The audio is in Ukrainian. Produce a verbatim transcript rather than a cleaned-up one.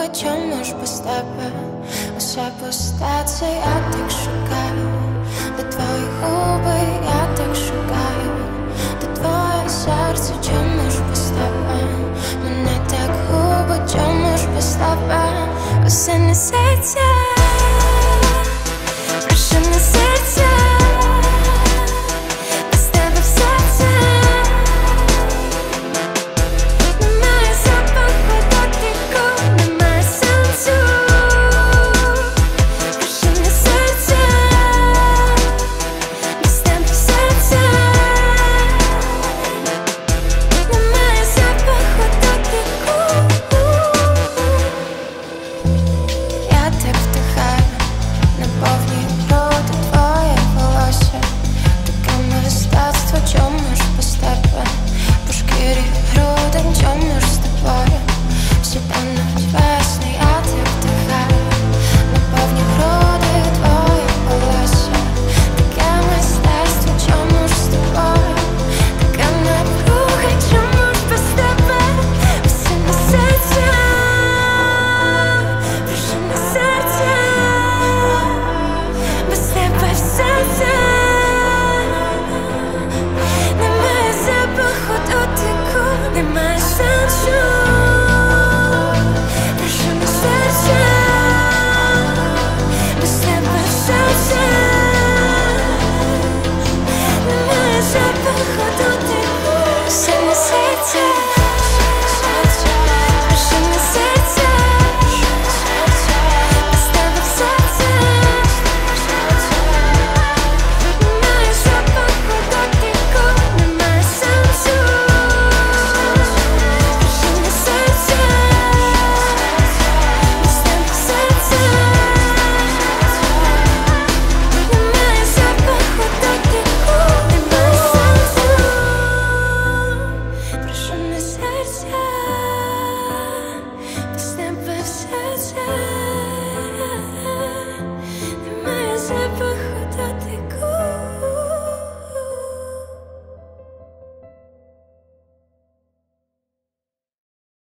губи, чому ж без тебе? Усе пусте, це я так шукаю, де твої губи, я так шукаю, де твоє серце, чому ж без тебе? Мене так губить, чому ж без тебе? Усе несеться